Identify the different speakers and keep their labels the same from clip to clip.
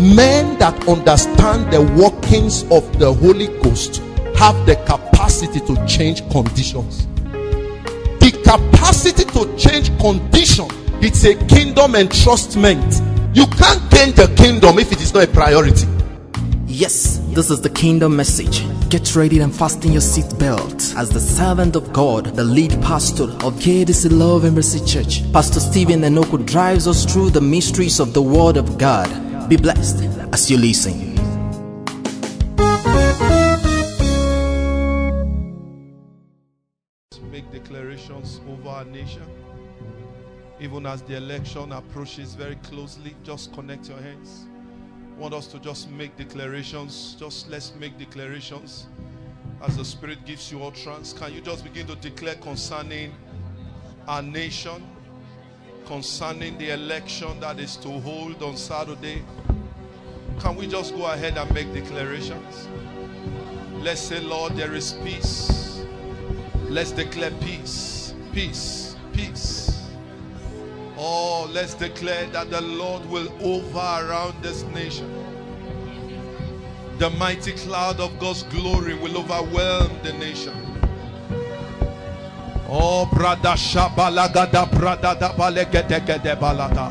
Speaker 1: men that understand the workings of the Holy Ghost have the capacity to change conditions. The capacity to change condition, it's a kingdom entrustment. You can't gain the kingdom if it is not a priority.
Speaker 2: Yes, this is the kingdom message. Get ready and fasten your seatbelt as the servant of God, the lead pastor of KDC Love and Mercy Church, Pastor Stephen Enoku, drives us through the mysteries of the Word of God. Be blessed as you listen.
Speaker 3: Make declarations over our nation. Even as the election approaches very closely, just connect your hands. I want us to just make declarations. Let's make declarations as the Spirit gives you utterance. Can you just begin to declare concerning our nation, concerning the election that is to hold on Saturday? Can we just go ahead and make declarations? Let's say, Lord, there is peace. Let's declare peace, peace, peace. Oh, let's declare that the Lord will over around this nation. The mighty cloud of God's glory will overwhelm the nation. Oh, brada shabalagada brada da balegede balata.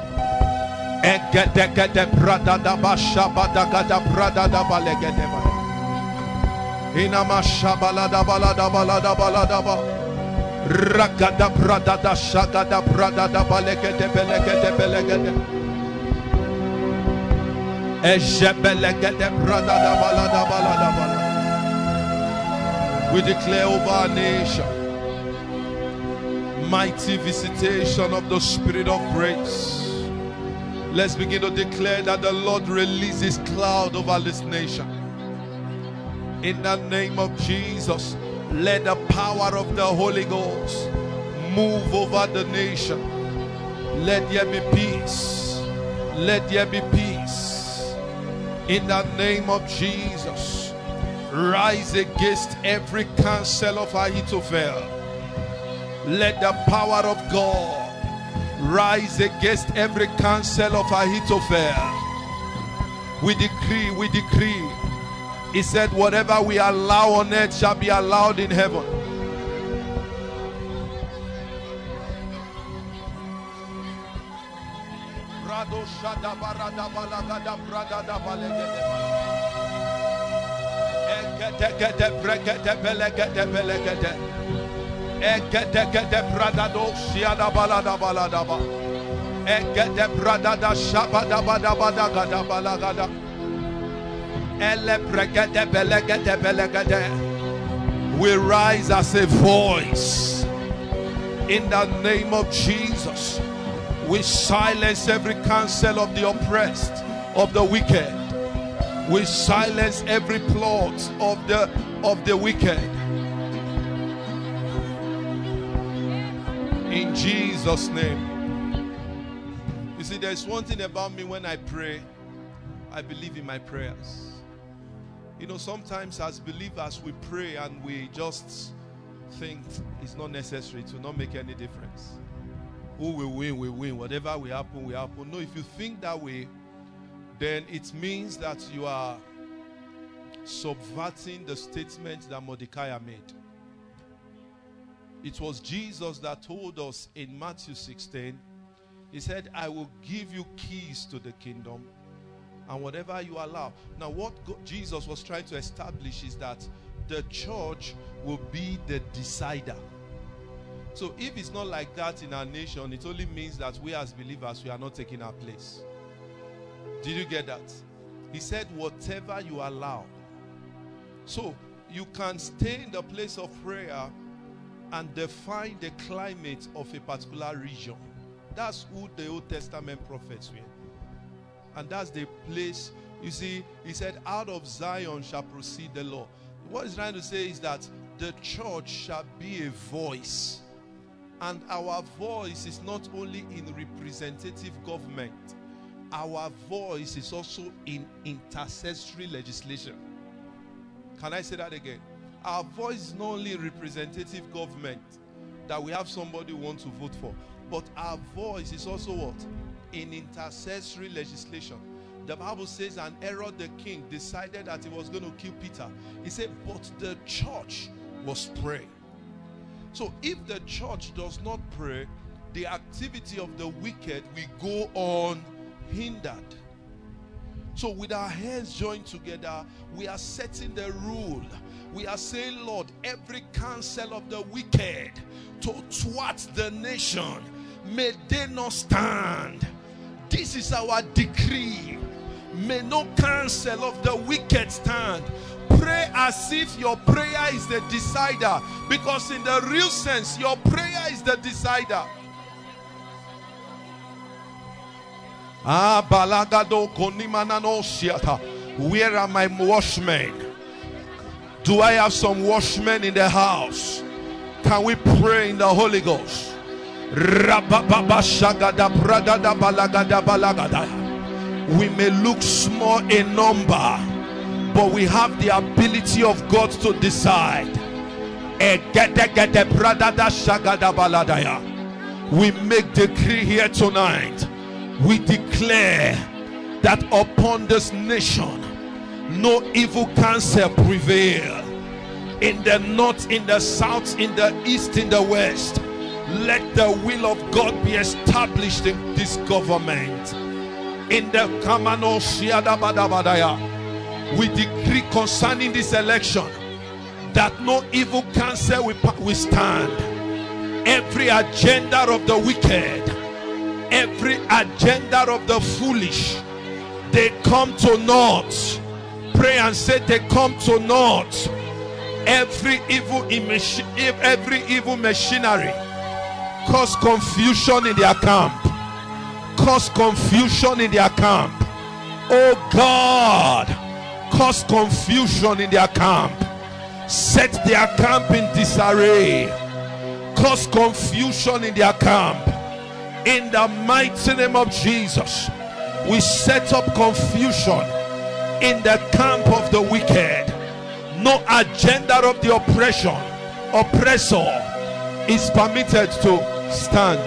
Speaker 3: Egede brada da bashabada brada da balegede balata. Inama shabalada balada balada balada ba. Rakada brada da shagada brada da balegede belegede. Ejebelegede brada da balada balada balada. We declare over our nation mighty visitation of the Spirit of grace. Let's begin to declare that the Lord releases cloud over this nation. In the name of Jesus, let the power of the Holy Ghost move over the nation. Let there be peace. Let there be peace. In the name of Jesus, rise against every counsel of Ahithophel. Let the power of God rise against every counsel of Ahithophel. We decree. He said, whatever we allow on earth shall be allowed in heaven. We rise as a voice in the name of Jesus. We silence every counsel of the oppressed, of the wicked. We silence every plot of the wicked. In Jesus' name. You see, there's one thing about me: when I pray, I believe in my prayers. You know, sometimes as believers we pray and we just think it's not necessary, to not make any difference. Who will win, will win. Whatever will happen, will happen. No, if you think that way, then it means that you are subverting the statement that Mordecai made. It was Jesus that told us in Matthew 16, he said, I will give you keys to the kingdom, and whatever you allow. Now, what Jesus was trying to establish is that the church will be the decider. So if it's not like that in our nation, it only means that we as believers, we are not taking our place. Did you get that? He said, whatever you allow. So you can stay in the place of prayer and define the climate of a particular region. That's who the Old Testament prophets were. And that's the place, you see, he said, out of Zion shall proceed the law. What he's trying to say is that the church shall be a voice. And our voice is not only in representative government. Our voice is also in intercessory legislation. Can I say that again? Our voice is not only in representative government, that we have somebody who wants to vote for, but our voice is also what? In intercessory legislation. The Bible says, and Herod the king decided that he was going to kill Peter. He said, but the church was praying. So if the church does not pray, the activity of the wicked will go on hindered. So with our hands joined together, we are setting the rule. We are saying, Lord, every counsel of the wicked to thwart the nation, may they not stand. This is our decree. May no counsel of the wicked stand. Pray as if your prayer is the decider, because in the real sense, your prayer is the decider. Balagado konimanano siata. Where are my washmen? Do I have some washmen in the house? Can we pray in the Holy Ghost? We may look small in number, but we have the ability of God to decide. We make decree here tonight. We declare that upon this nation no evil counsel prevail. In the north, in the south, in the east, in the west, let the will of God be established in this government. In the Kamano Shiada Badabadaya, we decree concerning this election that no evil counsel will stand. Every agenda of the wicked, every agenda of the foolish, they come to naught. Pray and say they come to naught. Every evil machinery cause confusion in their camp. Cause confusion in their camp. Oh God, cause confusion in their camp. Set their camp in disarray. Cause confusion in their camp. In the mighty name of Jesus, we set up confusion in the camp of the wicked. No agenda of the oppressor is permitted to stand.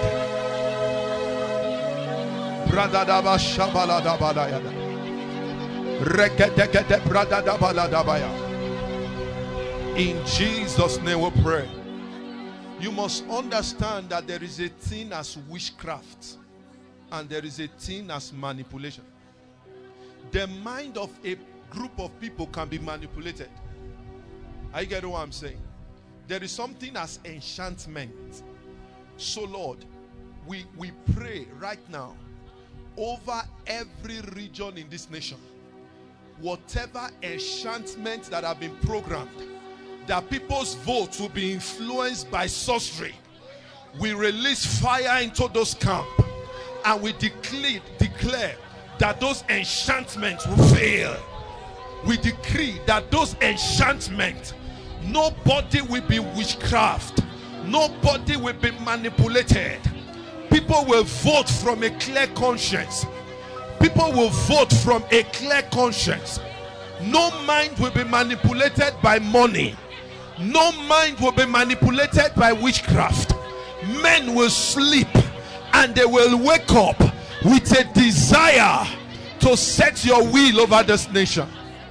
Speaker 3: In Jesus' name we pray. You must understand that there is a thing as witchcraft and there is a thing as manipulation. The mind of a group of people can be manipulated. Are you getting what I'm saying? There is something as enchantment. So Lord, we pray right now over every region in this nation. Whatever enchantment that have been programmed, that people's votes will be influenced by sorcery, we release fire into those camps and we declare that those enchantments will fail. We decree that those enchantments, nobody will be witchcraft, nobody will be manipulated. People will vote from a clear conscience. People will vote from a clear conscience. No mind will be manipulated by money. No mind will be manipulated by witchcraft. Men will sleep and they will wake up with a desire to set your will over this nation.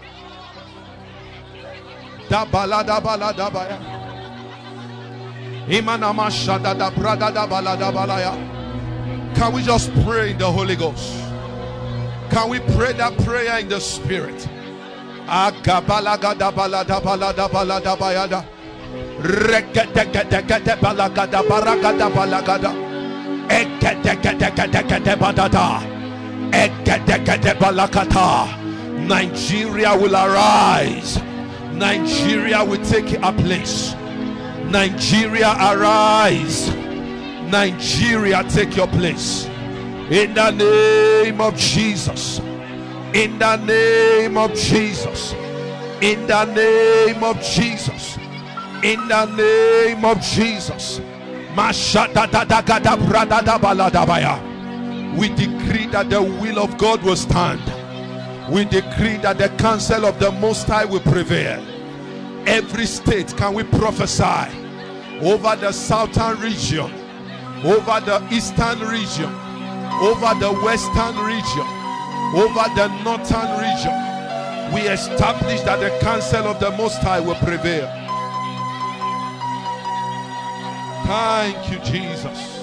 Speaker 3: Can we just pray in the Holy Ghost? Can we pray that prayer in the Spirit? Nigeria will arise. Nigeria will take a place. Nigeria arise. Nigeria take your place. In the name of Jesus. In the name of Jesus. In the name of Jesus. In the name of Jesus. We decree that the will of God will stand. We decree that the counsel of the Most High will prevail. Every state, can we prophesy over the southern region, over the eastern region, over the western region, Over the northern region, we establish that the counsel of the Most High will prevail. Thank you, Jesus.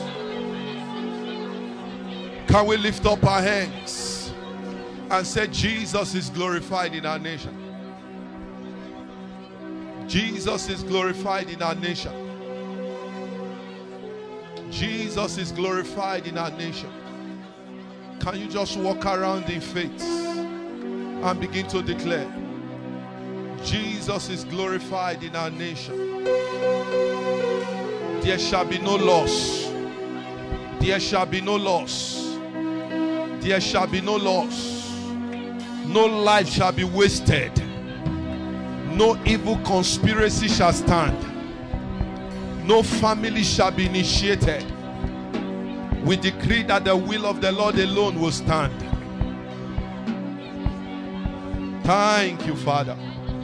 Speaker 3: Can we lift up our hands and say, Jesus is glorified in our nation? Jesus is glorified in our nation. Jesus is glorified in our nation. Can you just walk around in faith and begin to declare, Jesus is glorified in our nation. There shall be no loss. There shall be no loss. There shall be no loss. No life shall be wasted. No evil conspiracy shall stand. No family shall be initiated. We decree that the will of the Lord alone will stand. Thank you, Father.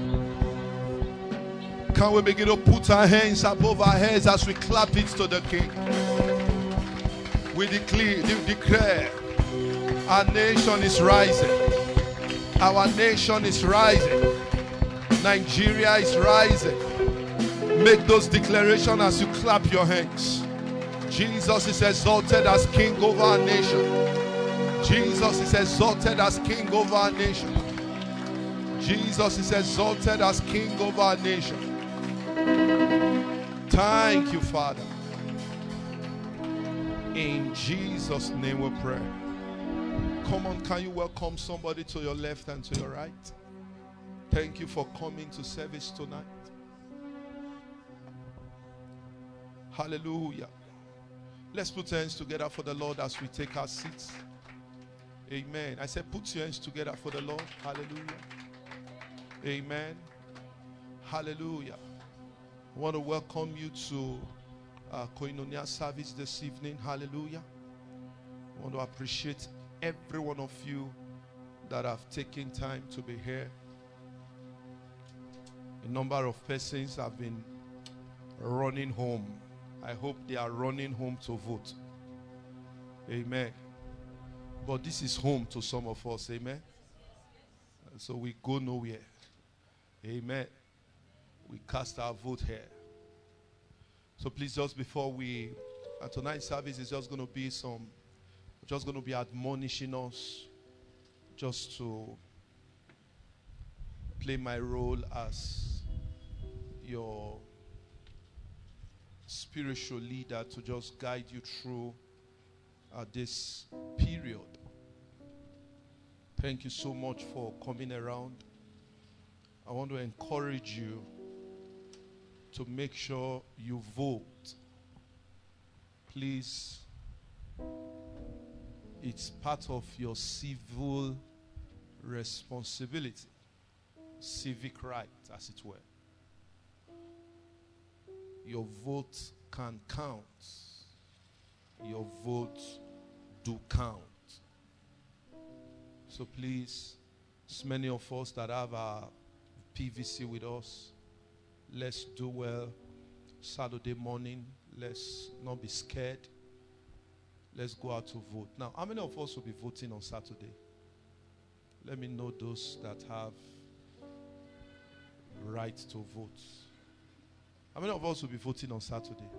Speaker 3: Can we begin to put our hands above our heads as we clap it to the King? We declare our nation is rising. Our nation is rising. Nigeria is rising. Make those declarations as you clap your hands. Jesus is exalted as King over our nation. Jesus is exalted as King over our nation. Jesus is exalted as King over our nation. Thank you, Father. In Jesus' name we pray. Come on, can you welcome somebody to your left and to your right? Thank you for coming to service tonight. Hallelujah. Let's put hands together for the Lord as we take our seats. Amen. I said put your hands together for the Lord. Hallelujah. Amen. Hallelujah. I want to welcome you to Koinonia service this evening. Hallelujah. I want to appreciate every one of you that have taken time to be here. A number of persons have been running home. I hope they are running home to vote. Amen. But this is home to some of us. Amen. So we go nowhere. Amen. We cast our vote here. So please, just before tonight's service is just going to be admonishing us, just to play my role as your spiritual leader to just guide you through this period. Thank you so much for coming around. I want to encourage you to make sure you vote. Please, it's part of your civil responsibility, civic right, as it were. Your vote can count. Your vote do count. So please, as many of us that have our PVC with us, let's do well. Saturday morning, let's not be scared. Let's go out to vote. Now, how many of us will be voting on Saturday? Let me know those that have right to vote. How many of us will be voting on Saturday?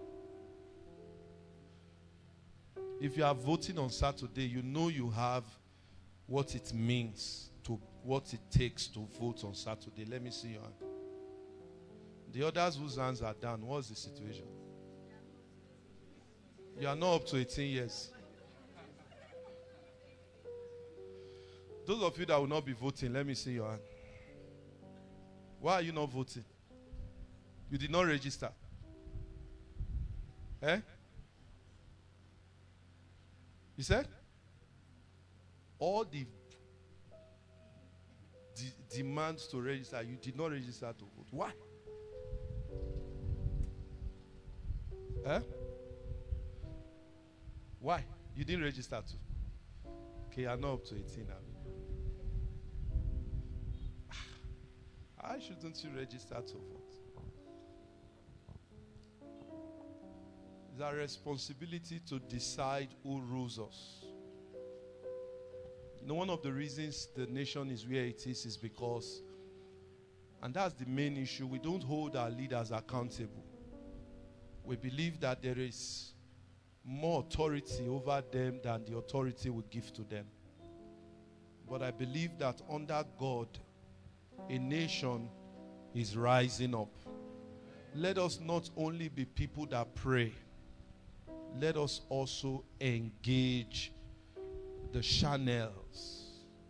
Speaker 3: If you are voting on Saturday, you know you have what it means, to what it takes to vote on Saturday. Let me see your hand. The others whose hands are down, what's the situation? You are not up to 18 years. Those of you that will not be voting, let me see your hand. Why are you not voting? You did not register. Eh? You said? All the demands to register, you did not register to vote. Why? Eh? Why? You didn't register to? Okay, you're not up to 18 now. Why shouldn't you register to vote? It's our responsibility to decide who rules us. You know, one of the reasons the nation is where it is because, and that's the main issue, we don't hold our leaders accountable. We believe that there is more authority over them than the authority we give to them. But I believe that under God, a nation is rising up. Let us not only be people that pray, let us also engage the channels.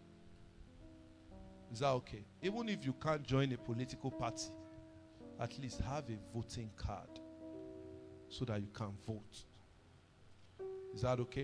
Speaker 3: Is that okay? Even if you can't join a political party, at least have a voting card so that you can vote. Is that okay?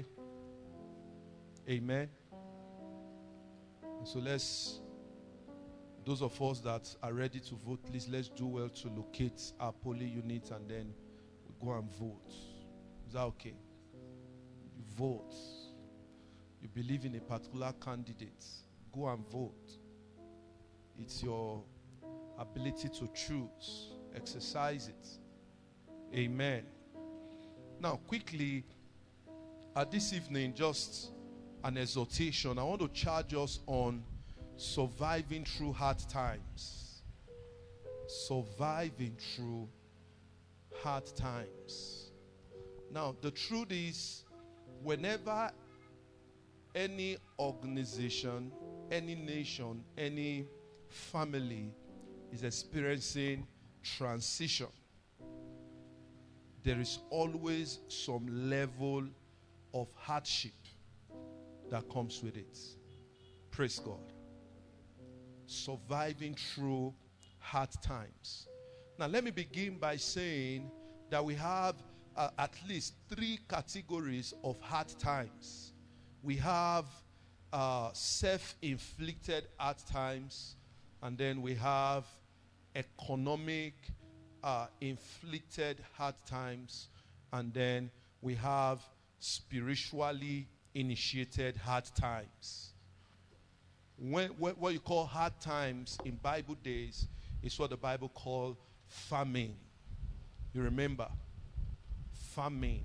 Speaker 3: Amen. And so those of us that are ready to vote, please let's do well to locate our polling unit and then we go and vote. Is that okay? You vote. You believe in a particular candidate, go and vote. It's your ability to choose. Exercise it. Amen. Now, quickly, this evening, just an exhortation. I want to charge us on surviving through hard times. Surviving through hard times. Now, the truth is, whenever any organization, any nation, any family is experiencing transition, there is always some level of hardship that comes with it. Praise God. Surviving through hard times. Now, let me begin by saying that we have at least 3 categories of hard times. We have self-inflicted hard times, and then we have economic inflicted hard times, and then we have spiritually initiated hard times. What you call hard times in Bible days is what the Bible called famine. You remember? Famine.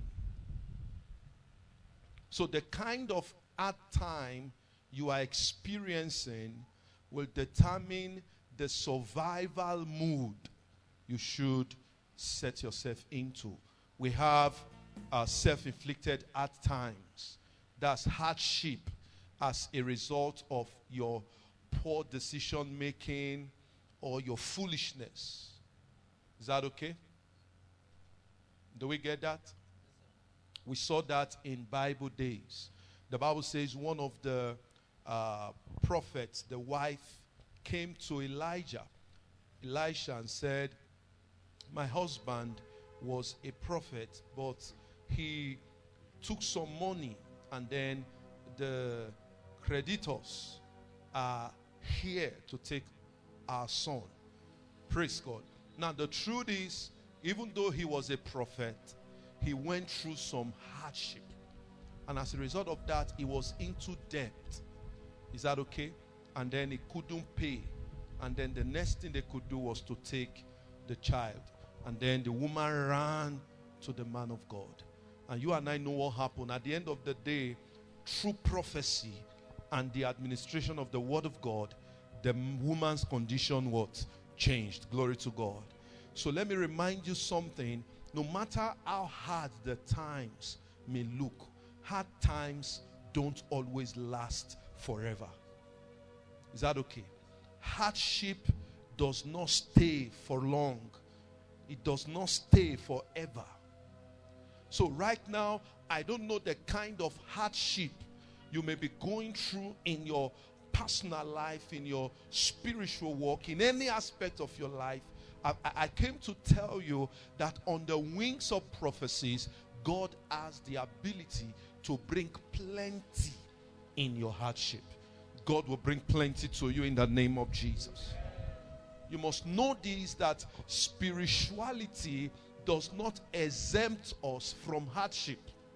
Speaker 3: So the kind of hard time you are experiencing will determine the survival mood you should set yourself into. We have self-inflicted hard times. That's hardship as a result of your poor decision making or your foolishness. Is that okay? Do we get that? We saw that in Bible days. The Bible says one of the prophets, the wife, came to Elisha and said, my husband was a prophet, but he took some money, and then the creditors are here to take our son. Praise God. Now the truth is, even though he was a prophet, he went through some hardship. And as a result of that, he was into debt. Is that okay? And then he couldn't pay. And then the next thing they could do was to take the child. And then the woman ran to the man of God. And you and I know what happened. At the end of the day, through prophecy and the administration of the word of God, the woman's condition was changed. Glory to God. So let me remind you something. No matter how hard the times may look, hard times don't always last forever. Is that okay? Hardship does not stay for long. It does not stay forever. So right now, I don't know the kind of hardship you may be going through in your personal life, in your spiritual walk, in any aspect of your life. I came to tell you that on the wings of prophecies, God has the ability to bring plenty in your hardship. God will bring plenty to you in the name of Jesus. You must know this, that spirituality does not exempt us from hardship.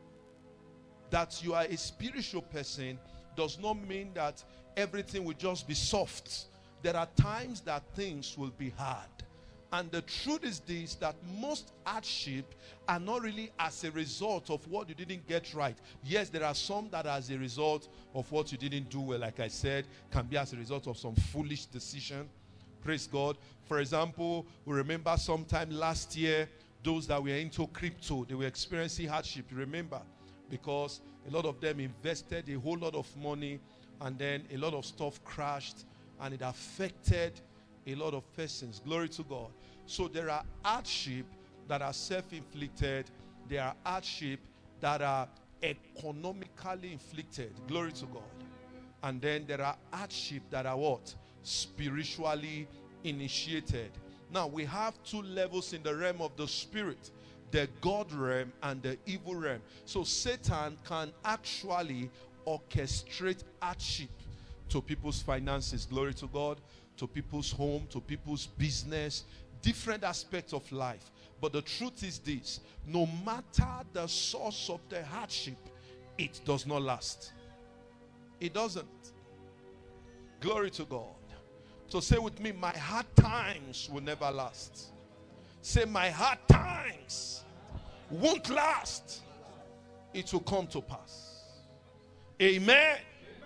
Speaker 3: That you are a spiritual person does not mean that everything will just be soft. There are times that things will be hard. And the truth is this, that most hardship are not really as a result of what you didn't get right. Yes, there are some that are as a result of what you didn't do well, like I said, can be as a result of some foolish decision. Praise God. For example, we remember sometime last year, those that were into crypto, they were experiencing hardship. You remember? Because a lot of them invested a whole lot of money, and then a lot of stuff crashed, and it affected a lot of persons. Glory to God. So there are hardship that are self-inflicted. There are hardship that are economically inflicted. Glory to God. And then there are hardship that are what? Spiritually initiated. Now we have two levels in the realm of the spirit, the God realm and the evil realm. So Satan can actually orchestrate hardship to people's finances. Glory to God. To people's home, to people's business, different aspects of life. But the truth is this: no matter the source of the hardship, it does not last. It doesn't. Glory to God. So say with me, my hard times will never last. Say, my hard times won't last. It will come to pass. Amen.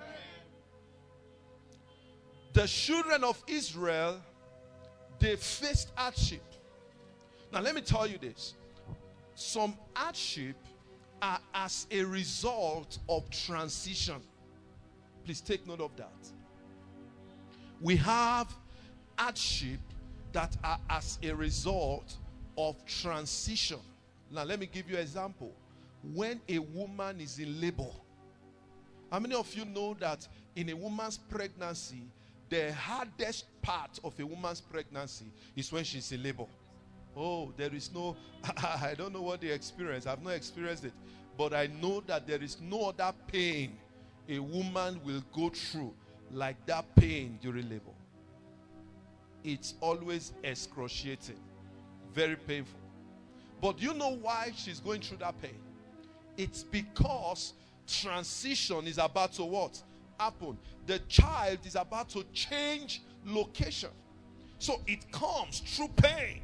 Speaker 3: The children of Israel, they faced hardship. Now let me tell you this. Some hardship are as a result of transition. Please take note of that. We have hardship that are as a result of transition. Now let me give you an example. When a woman is in labor, how many of you know that in a woman's pregnancy, the hardest part of a woman's pregnancy is when she's in labor? Oh, there is no, I don't know what they experience. I've not experienced it. But I know that there is no other pain a woman will go through like that pain during labor. It's always excruciating. Very painful. But do you know why she's going through that pain? It's because transition is about to what? Happen. The child is about to change location. So it comes through pain.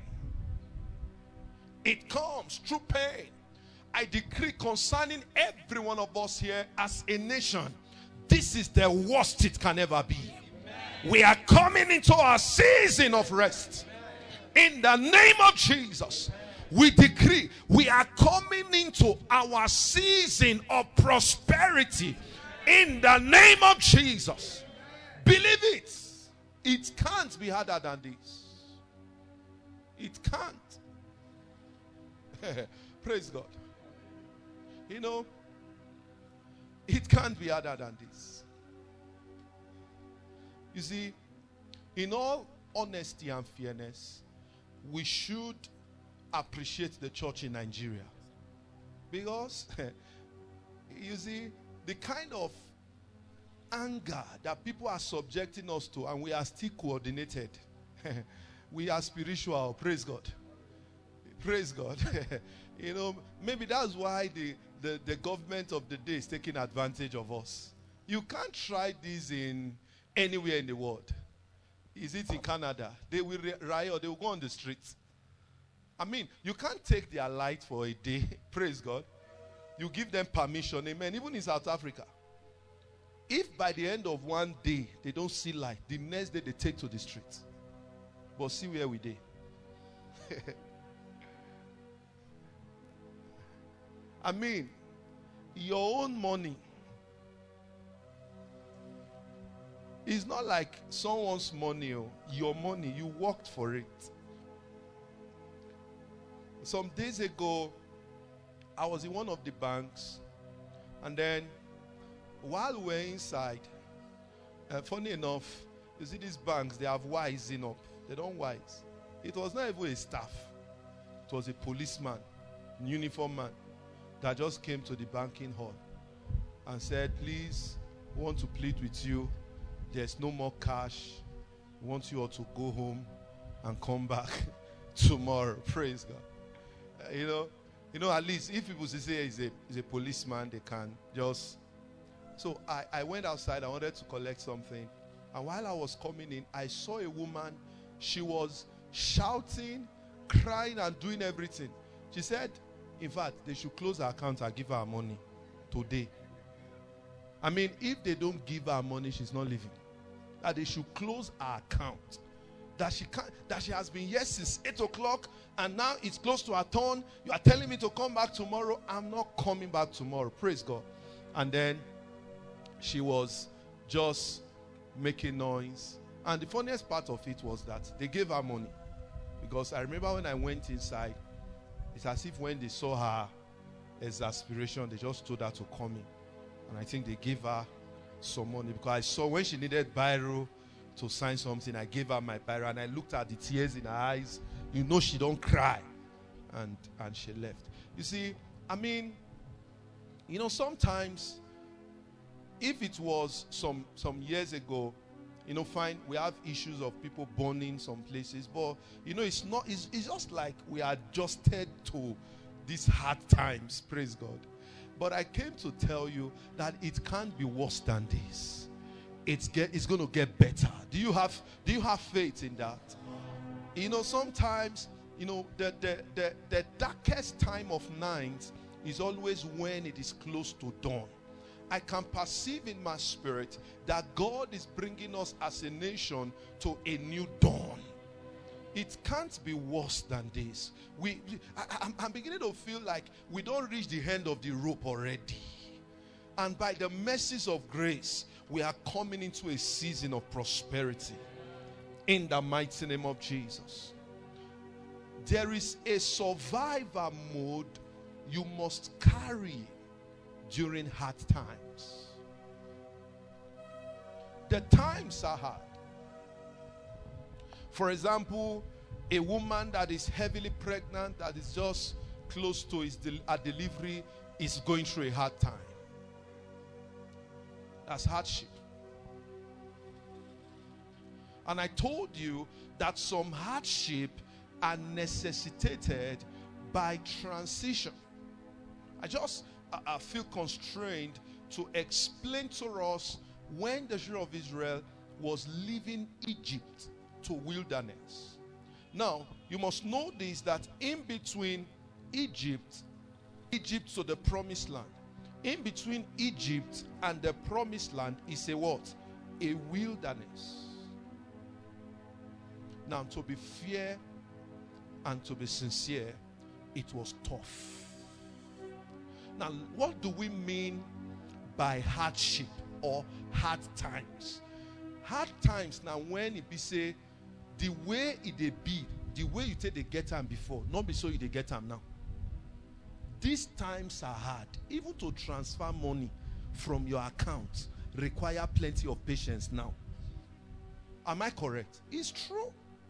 Speaker 3: It comes through pain. I decree concerning every one of us here as a nation, this is the worst it can ever be. Amen. We are coming into our season of rest. In the name of Jesus, we decree we are coming into our season of prosperity. In the name of Jesus. Believe it. It can't be harder than this. It can't. Praise God. You know, it can't be harder than this. You see, in all honesty and fairness, we should appreciate the church in Nigeria. Because, you see, the kind of anger that people are subjecting us to, and we are still coordinated. We are spiritual. Praise God. Praise God. You know, maybe that's why the government of the day is taking advantage of us. You can't try this in anywhere in the world. Is it in Canada? They will riot. They will go on the streets. I mean, you can't take their light for a day. Praise God. You give them permission. Amen. Even in South Africa. If by the end of one day they don't see light, the next day they take to the streets. But see where we did. I mean, your own money is not like someone's money. Your money, you worked for it. Some days ago, I was in one of the banks, and then while we're inside, funny enough, you see these banks, they have wising up. They don't wise. It was not even a staff. It was a policeman, uniform man, that just came to the banking hall and said, please, we want to plead with you. There's no more cash. We want you all to go home and come back tomorrow. Praise God. You know, at least if people say he's a policeman, they can just. So I went outside. I wanted to collect something. And while I was coming in, I saw a woman. She was shouting, crying, and doing everything. She said, in fact, they should close her account and give her money today. I mean, if they don't give her money, she's not leaving. That they should close her account. That she has been here since 8 o'clock, and now it's close to her turn. You are telling me to come back tomorrow. I'm not coming back tomorrow. Praise God. And then she was just making noise. And the funniest part of it was that they gave her money. Because I remember when I went inside, it's as if when they saw her exasperation, they just told her to come in. And I think they gave her some money. Because I saw when she needed biro to sign something, I gave her my biro. And I looked at the tears in her eyes. You know she don't cry. And she left. You see, I mean, you know, sometimes, if it was some years ago, you know, fine, we have issues of people burning some places, but you know, it's just like we are adjusted to these hard times, praise God. But I came to tell you that it can't be worse than this. It's going to get better. Do you have faith in that? You know, sometimes, you know, the darkest time of night is always when it is close to dawn. I can perceive in my spirit that God is bringing us as a nation to a new dawn. It can't be worse than this. I'm beginning to feel like we don't reach the end of the rope already. And by the mercies of grace, we are coming into a season of prosperity. In the mighty name of Jesus. There is a survivor mode you must carry during hard times. The times are hard. For example, a woman that is heavily pregnant, that is just close to her delivery, is going through a hard time. That's hardship. And I told you that some hardship are necessitated by transition. I feel constrained to explain to us when the children of Israel was leaving Egypt to wilderness. Now, you must know this, that in between Egypt to the promised land, in between Egypt and the promised land is a what? A wilderness. Now, to be fair and to be sincere, it was tough. Now, what do we mean by hardship or hard times? Hard times, now when it be say, the way it dey be, the way you take the get time before, not be so you dey get time now. These times are hard. Even to transfer money from your account require plenty of patience now. Am I correct? It's true.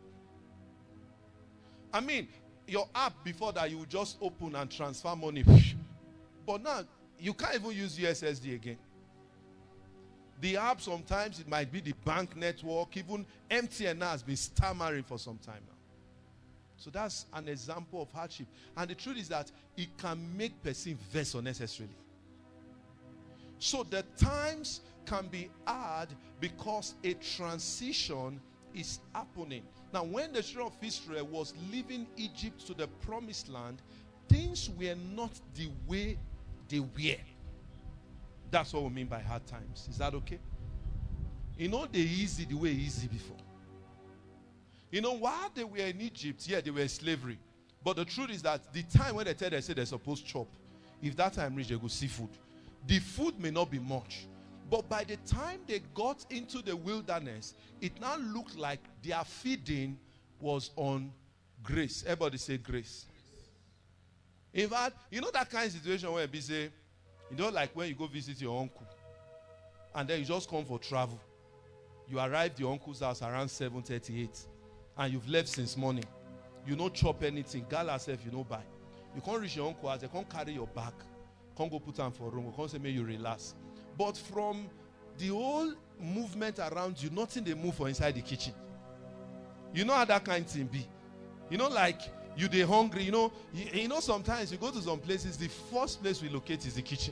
Speaker 3: I mean, your app before that, you would just open and transfer money. But now, you can't even use USSD again. The app, sometimes it might be the bank network. Even MTN has been stammering for some time now. So that's an example of hardship. And the truth is that it can make person vex unnecessarily. So the times can be hard because a transition is happening. Now, when the children of Israel was leaving Egypt to the promised land, things were not the way they were. That's what we mean by hard times. Is that okay? You know, they easy the way easy before. You know, while they were in Egypt, yeah, they were slavery. But the truth is that the time when they tell they say they're supposed to chop, if that time reach, they go see food. The food may not be much. But by the time they got into the wilderness, it now looked like their feeding was on grace. Everybody say grace. In fact, you know that kind of situation where you say, you know, like when you go visit your uncle, and then you just come for travel. You arrived at your uncle's house around 7:38, and you've left since morning. You don't chop anything. Gala self, you don't buy. You can't reach your uncle's house. They can't carry your bag. Can't go put on for a room. Can't say, may you relax. But from the whole movement around you, nothing they move for inside the kitchen. You know how that kind of thing be. You know, like you they hungry. You know sometimes you go to some places, the first place we locate is the kitchen.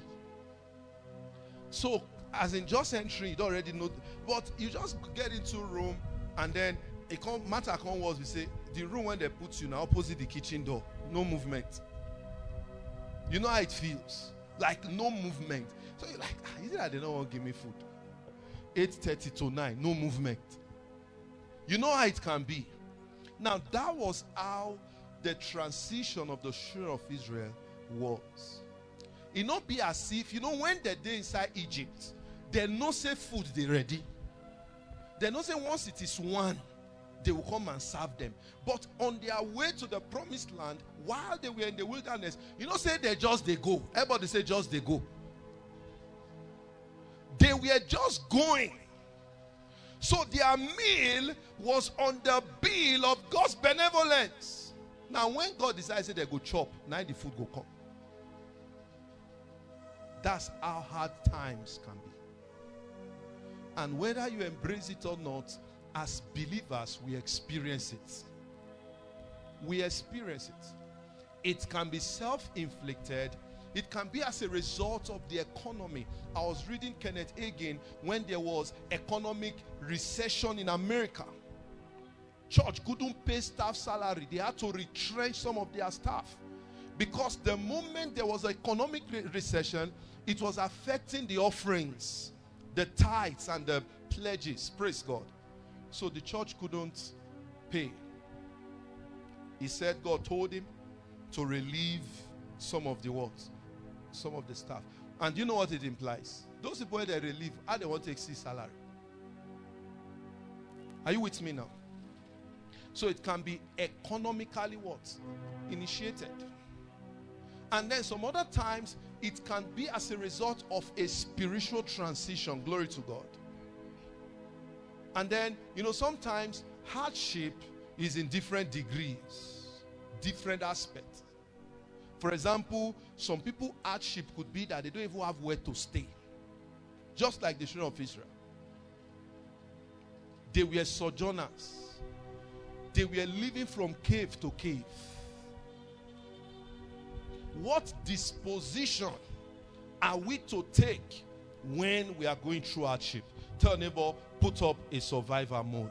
Speaker 3: So as in just entering, you don't already know. But you just get into a room, and then it can't matter can't was we say the room when they put you now opposite the kitchen door, no movement. You know how it feels, like no movement. So you're like, is it that they don't want to give me food? 8:30 to 9, no movement. You know how it can be. Now that was how the transition of the children of Israel was. It not be as if, you know, when they're inside Egypt, they no say food they ready. They no say once it is one, they will come and serve them. But on their way to the promised land, while they were in the wilderness, you know, say they go. Everybody say just they go. They were just going. So their meal was on the bill of God's benevolence. Now when God decides they go chop, now the food go come. That's how hard times can be. And whether you embrace it or not, as believers, we experience it. We experience it. It can be self-inflicted. It can be as a result of the economy. I was reading Kenneth Hagin when there was economic recession in America. Church couldn't pay staff salary. They had to retrench some of their staff. Because the moment there was an economic recession, it was affecting the offerings, the tithes and the pledges. Praise God. So the church couldn't pay. He said God told him to relieve some of the works, some of the staff. And you know what it implies? Those people where they relieve, how they want to exceed salary. Are you with me now? So it can be economically what? Initiated. And then some other times, it can be as a result of a spiritual transition. Glory to God. And then, you know, sometimes hardship is in different degrees, different aspects. For example, some people hardship could be that they don't even have where to stay. Just like the children of Israel. They were sojourners. They were living from cave to cave. What disposition are we to take when we are going through hardship? Tell neighbor, put up a survivor mode.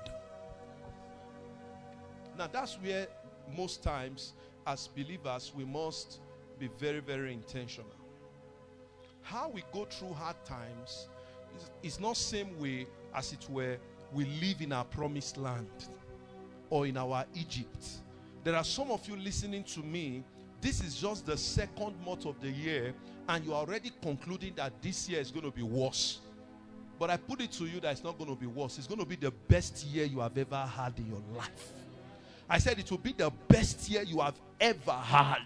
Speaker 3: Now that's where most times as believers we must be very, very intentional. How we go through hard times is not same way as it were we live in our promised land or in our Egypt. There are some of you listening to me. This is just the second month of the year, and you are already concluding that this year is going to be worse. But I put it to you that it's not going to be worse. It's going to be the best year you have ever had in your life. I said it will be the best year you have ever had.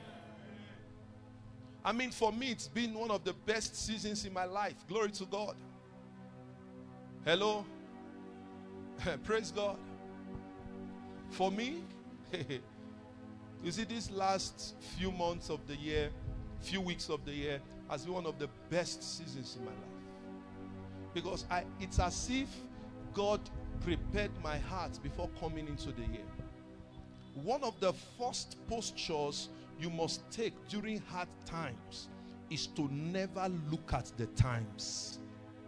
Speaker 3: I mean, for me, it's been one of the best seasons in my life. Glory to God. Hello? Praise God. For me, you see, these last few months of the year, few weeks of the year, has been one of the best seasons in my life. Because it's as if God prepared my heart before coming into the year. One of the first postures you must take during hard times is to never look at the times,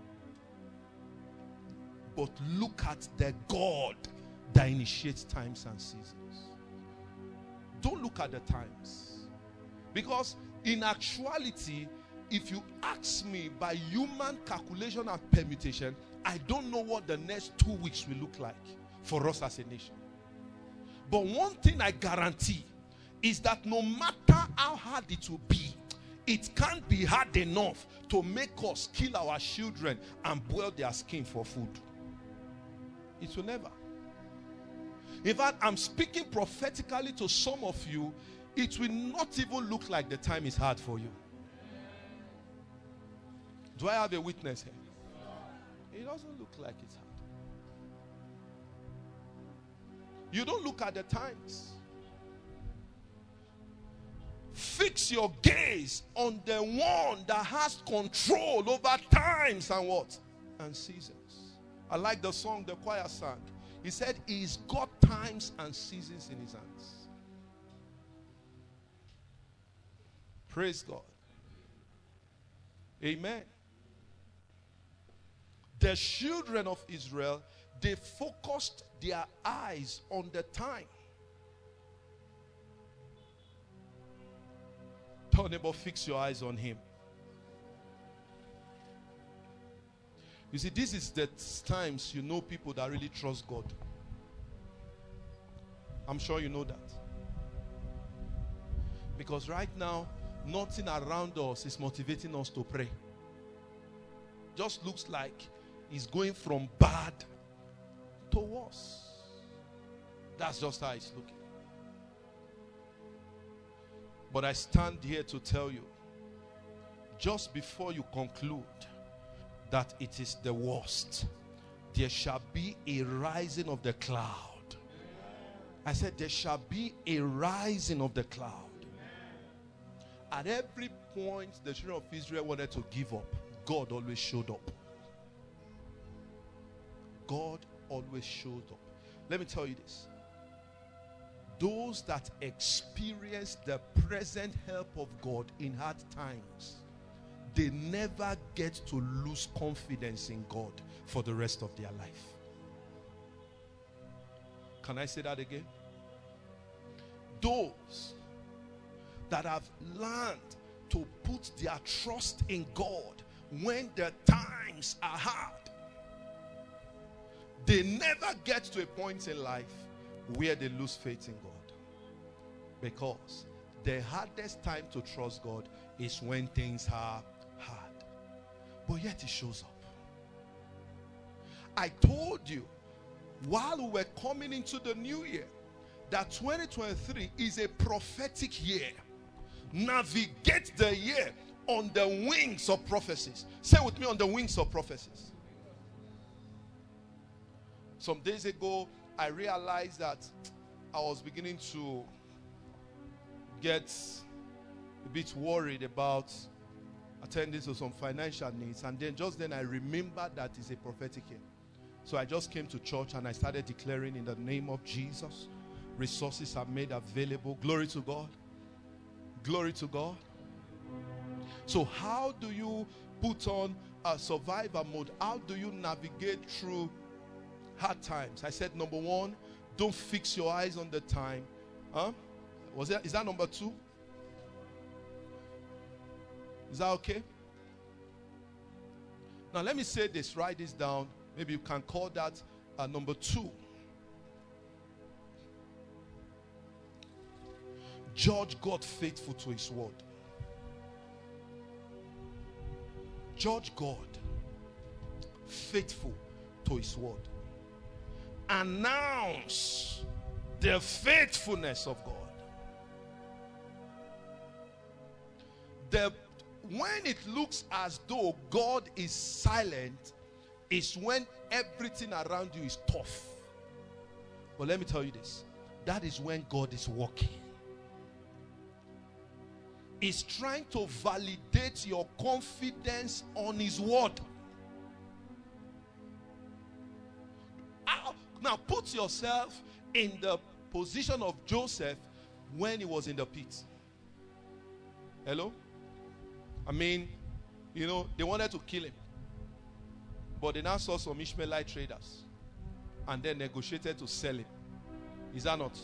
Speaker 3: but look at the God that initiates times and seasons. Don't look at the times. Because in actuality, if you ask me by human calculation and permutation, I don't know what the next 2 weeks will look like for us as a nation. But one thing I guarantee is that no matter how hard it will be, it can't be hard enough to make us kill our children and boil their skin for food. It will never. In fact, I'm speaking prophetically to some of you. It will not even look like the time is hard for you. Do I have a witness here? It doesn't look like it's hard. You don't look at the times. Fix your gaze on the one that has control over times and what? And seasons. I like the song the choir sang. He said he's got times and seasons in his hands. Praise God. Amen. The children of Israel, they focused their eyes on the time. Tell neighbor, fix your eyes on him. You see, this is the times you know people that really trust God. I'm sure you know that. Because right now, nothing around us is motivating us to pray. Just looks like it's going from bad to worse. That's just how it's looking. But I stand here to tell you, just before you conclude that it is the worst, there shall be a rising of the cloud. I said there shall be a rising of the cloud. At every point the children of Israel wanted to give up, God always showed up. God always showed up. Let me tell you this. Those that experience the present help of God in hard times, they never get to lose confidence in God for the rest of their life. Can I say that again? Those that have learned to put their trust in God when the times are hard, they never get to a point in life where they lose faith in God. Because the hardest time to trust God is when things are hard. But yet it shows up. I told you while we were coming into the new year that 2023 is a prophetic year. Navigate the year on the wings of prophecies. Say with me, on the wings of prophecies. Some days ago, I realized that I was beginning to get a bit worried about attending to some financial needs. And then just then I remembered that it's a prophetic year. So I just came to church and I started declaring in the name of Jesus, resources are made available. Glory to God. Glory to God. So how do you put on a survivor mode? How do you navigate through hard times? I said number one, don't fix your eyes on the time. Is that number two? Is that okay? Now let me say this, write this down. Maybe you can call that number two. Judge God faithful to his word. Judge God faithful to his word. Announce the faithfulness of God. When it looks as though God is silent is when everything around you is tough. But let me tell you this. That is when God is working. He's trying to validate your confidence on his word. Now put yourself in the position of Joseph when he was in the pit. Hello? I mean, you know, they wanted to kill him. But they now saw some Ishmaelite traders and then negotiated to sell him. Is that not?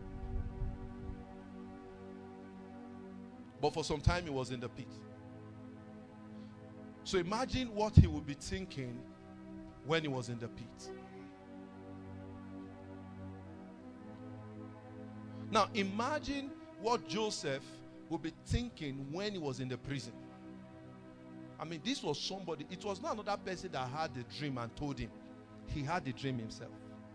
Speaker 3: But for some time he was in the pit. So imagine what he would be thinking when he was in the pit. Now imagine what Joseph would be thinking when he was in the prison. I mean, this was somebody, it was not another person that had the dream and told him. He had the dream himself.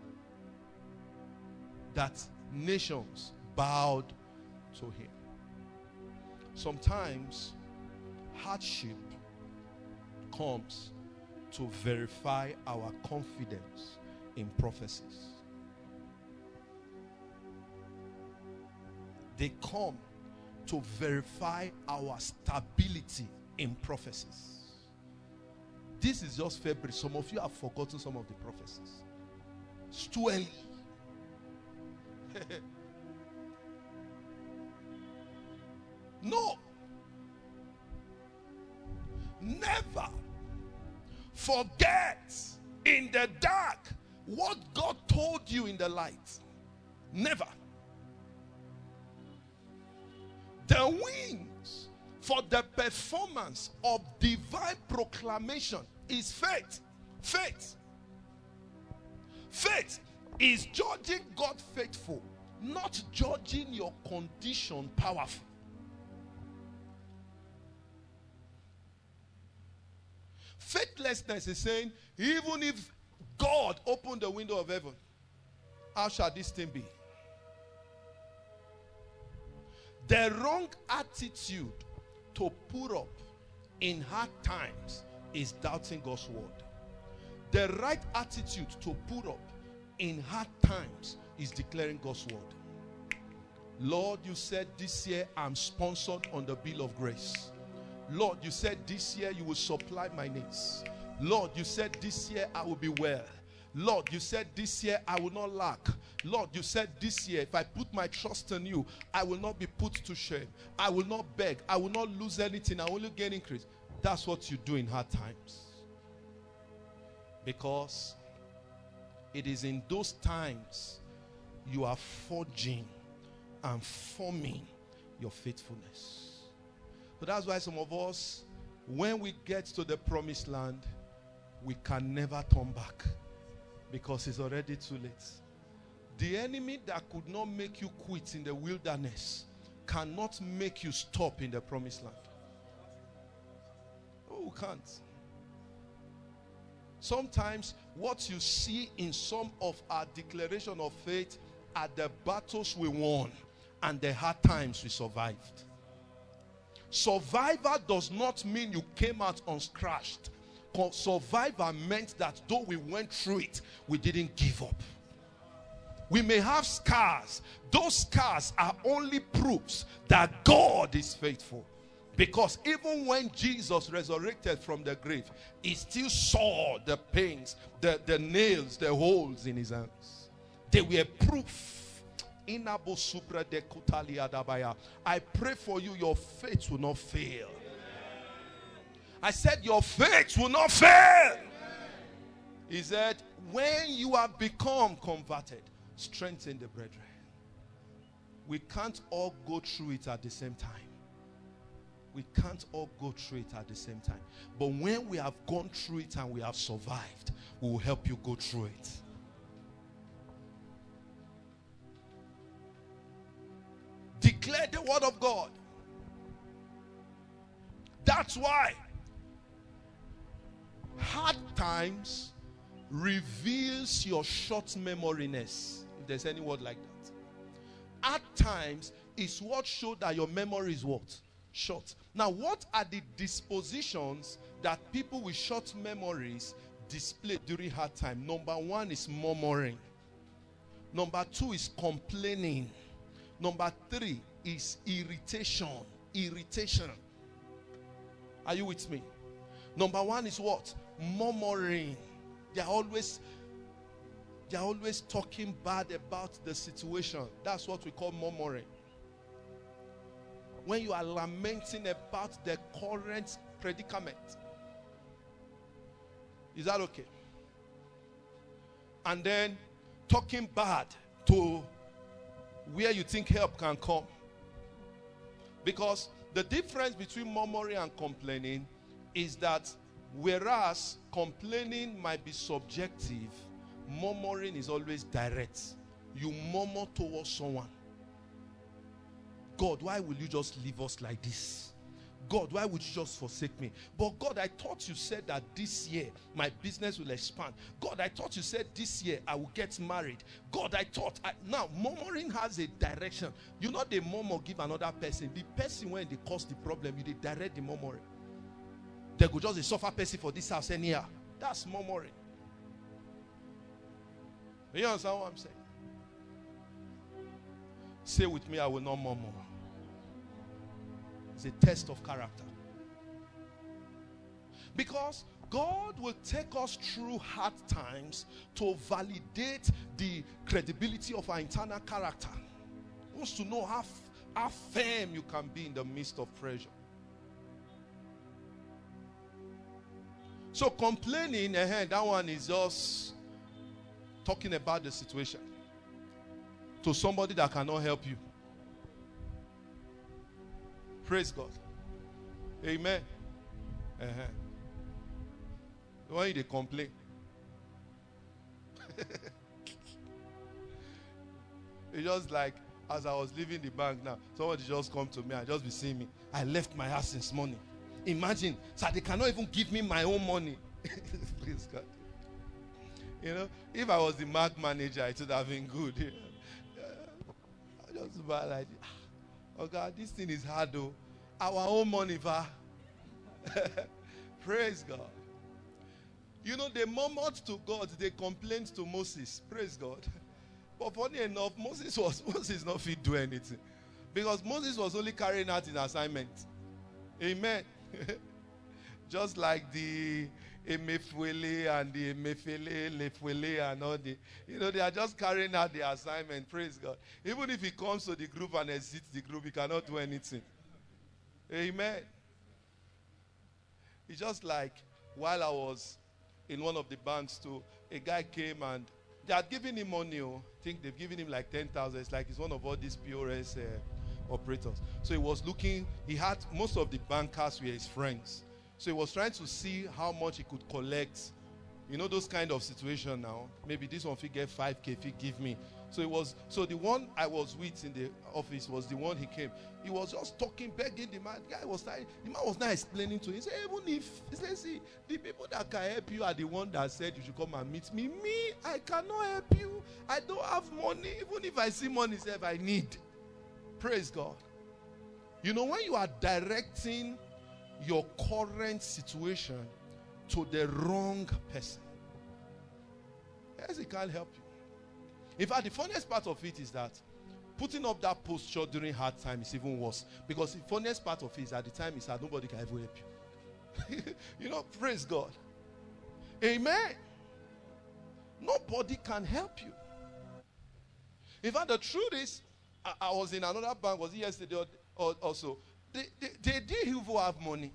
Speaker 3: That nations bowed to him. Sometimes hardship comes to verify our confidence in prophecies. They come to verify our stability in prophecies. This is just February. Some of you have forgotten some of the prophecies. It's too early. No. Never forget in the dark what God told you in the light. Never. The wings for the performance of divine proclamation is faith. Faith. Faith is judging God faithful, not judging your condition powerful. Faithlessness is saying, even if God opened the window of heaven, how shall this thing be? The wrong attitude to put up in hard times is doubting God's word. The right attitude to put up in hard times is declaring God's word. Lord, you said this year I'm sponsored on the bill of grace. Lord, you said this year you will supply my needs. Lord, you said this year I will be well. Lord, you said this year I will not lack. Lord, you said this year if I put my trust in you, I will not be put to shame. I will not beg. I will not lose anything. I will only gain increase. That's what you do in hard times. Because it is in those times you are forging and forming your faithfulness. So that's why some of us, when we get to the promised land, we can never turn back because it's already too late. The enemy that could not make you quit in the wilderness cannot make you stop in the promised land. Oh, can't. Sometimes what you see in some of our declaration of faith are the battles we won and the hard times we survived. Survivor does not mean you came out unscratched. Survivor meant that though we went through it, we didn't give up. We may have scars. Those scars are only proofs that God is faithful. Because even when Jesus resurrected from the grave, he still saw the pains, the nails, the holes in his hands. They were proof. I pray for you, your faith will not fail. I said your faith will not fail. He said, when you have become converted, strengthen the brethren. We can't all go through it at the same time. We can't all go through it at the same time. But when we have gone through it and we have survived, we will help you go through it. Declare the word of God. That's why hard times reveals your short memoriness. If there's any word like that. Hard times is what shows that your memory is what? Short. Now, what are the dispositions that people with short memories display during hard time? Number one is murmuring. Number two is complaining. Number three is irritation. Irritation. Are you with me? Number one is what? Murmuring. They're always talking bad about the situation. That's what we call murmuring. When you are lamenting about the current predicament. Is that okay? And then talking bad to where you think help can come. Because the difference between murmuring and complaining is that whereas complaining might be subjective, murmuring is always direct. You murmur towards someone. God, why will you just leave us like this? God, why would you just forsake me? But God, I thought you said that this year my business will expand. God, I thought you said this year I will get married. God, I thought. Now, murmuring has a direction. You know the murmur give another person. The person when they cause the problem, you they direct the murmuring. They could just suffer person for this house anyhow. That's murmuring. You understand what I'm saying? Say with me, I will not murmur. It's a test of character. Because God will take us through hard times to validate the credibility of our internal character. He wants to know how firm you can be in the midst of pressure. So complaining, that one is just talking about the situation to somebody that cannot help you. Praise God. Amen. When they complain. It's just like as I was leaving the bank now, somebody just come to me and just be seeing me. I left my house since morning. Imagine, so they cannot even give me my own money. Praise God. You know, if I was the mark manager, it would have been good. I just bad like, oh God, this thing is hard though. Our own money, va. Praise God. You know, they murmured to God, they complained to Moses. Praise God. But funny enough, Moses not fit do anything. Because Moses was only carrying out his assignment. Amen. Just like the Emefuele and the Emefele, Lefuele and all the, you know, they are just carrying out the assignment. Praise God. Even if he comes to the group and exits the group, he cannot do anything. Amen. It's just like while I was in one of the banks too, a guy came and they had given him money. I think they've given him like 10,000. It's like he's one of all these POS operators. So he was looking, he had most of the bankers were his friends. So he was trying to see how much he could collect. You know those kind of situation now. Maybe this one if he get 5K, if he give me. So the one I was with in the office was the one he came. He was just talking, begging the man. The man was not explaining to him. He said, even if, he said, see, the people that can help you are the one that said you should come and meet me. Me, I cannot help you. I don't have money. Even if I see money, if I need. Praise God. You know, when you are directing your current situation to the wrong person, yes, he can't help you. In fact, the funniest part of it is that putting up that posture during hard time is even worse. Because the funniest part of it is at the time is that nobody can ever help you. You know, praise God. Amen. Nobody can help you. In fact, the truth is, I was in another bank, was it yesterday also? They didn't even have money.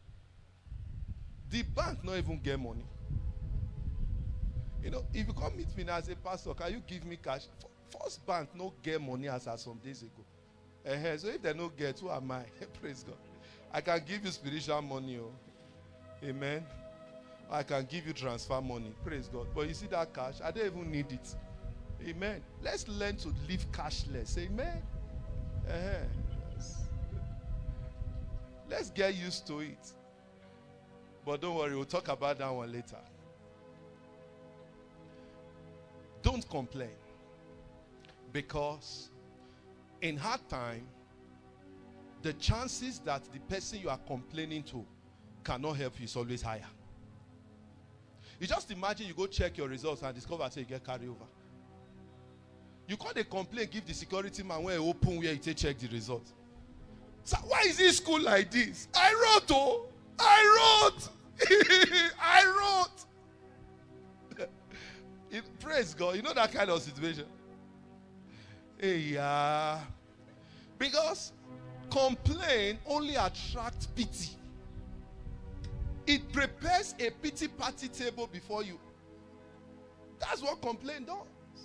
Speaker 3: The bank not even get money. You know, if you come meet me now and say, Pastor, can you give me cash? First bank no get money as of some days ago. So if they don't get, who am I? Praise God. I can give you spiritual money. Amen. I can give you transfer money. Praise God. But you see that cash, I don't even need it. Amen. Let's learn to live cashless. Amen. Yes. Let's get used to it. But don't worry, we'll talk about that one later. Don't complain. Because in hard time, the chances that the person you are complaining to cannot help you is always higher. You just imagine you go check your results and discover say you get carried over. You can't complain, give the security man when you open where you take check the result. So why is this school like this? I wrote. I wrote. Praise God. You know that kind of situation. Yeah. Because complaint only attracts pity. It prepares a pity party table before you. That's what complaint does.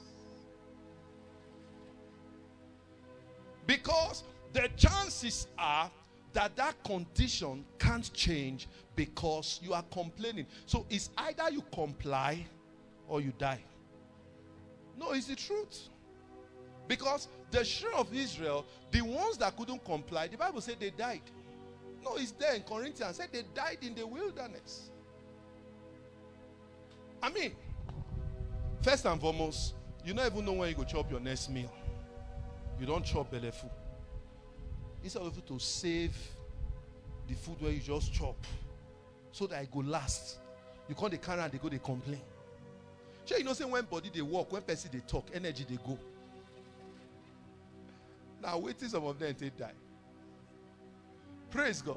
Speaker 3: Because the chances are that condition can't change because you are complaining. So it's either you comply or you die. No, it's the truth. Because the children of Israel, the ones that couldn't comply, the Bible said they died. No, it's there in Corinthians. Said they died in the wilderness. I mean, first and foremost, you don't even know when you go chop your next meal. You don't chop belly food. Instead of to save the food where you just chop so that it go last. You can't carry and they go, they complain. Sure, you know, say when body they walk, when person they talk, energy they go. Now wait till some of them they die. Praise God.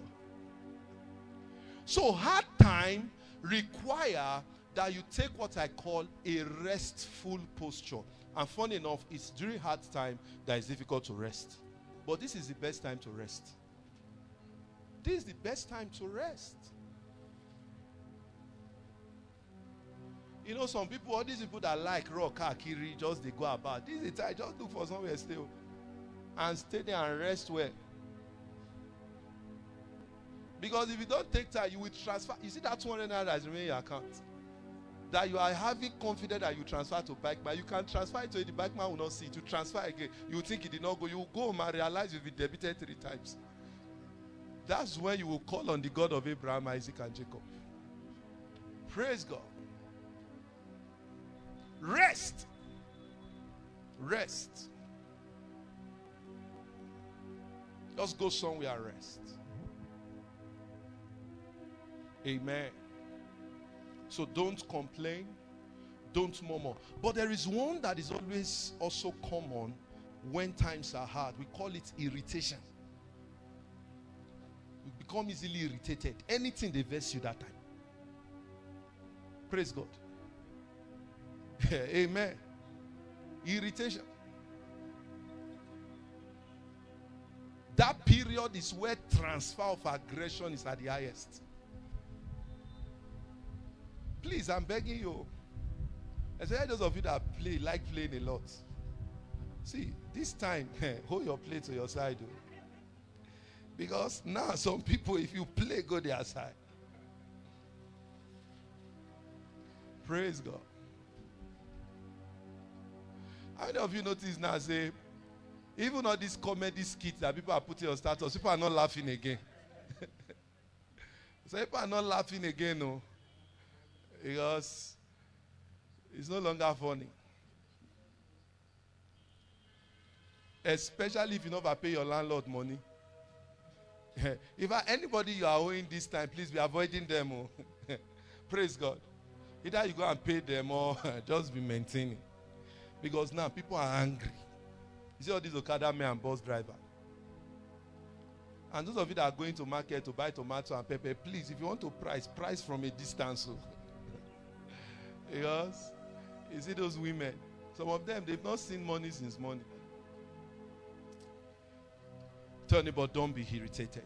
Speaker 3: So hard time require that you take what I call a restful posture. And funny enough, it's during hard time that it's difficult to rest. But this is the best time to rest. This is the best time to rest. You know, some people, all these people that like raw kiri, just they go about. This is the time, just look for somewhere still. And stay there and rest well. Because if you don't take time, you will transfer. You see that 200 naira that is remaining in your account? That you are having confidence that you transfer to bike man. You can transfer it to the bike man will not see it. You transfer again. You think it did not go. You will go home and realize you'll be debited 3 times. That's when you will call on the God of Abraham, Isaac, and Jacob. Praise God. Rest. Rest. Just go somewhere and rest. Amen. So don't complain. Don't murmur. But there is one that is always also common when times are hard. We call it irritation. You become easily irritated. Anything they vex you that time. Praise God. Amen. Irritation. That period is where transfer of aggression is at the highest. Please, I'm begging you. Especially those of you that like playing a lot. See, this time, hold your play to your side. Because now some people, if you play, go their side. Praise God. How many of you notice now, say, even all these comedy skits that people are putting on status, people are not laughing again. So people are not laughing again, no. Because it's no longer funny. Especially if you never pay your landlord money. If anybody you are owing this time, please be avoiding them. Praise God. Either you go and pay them or just be maintaining. Because now people are angry. You see all these Okada men and bus driver. And those of you that are going to market to buy tomato and pepper, please, if you want to price from a distance. Because you see those women, some of them, they've not seen money since morning. Tell anybody, don't be irritated.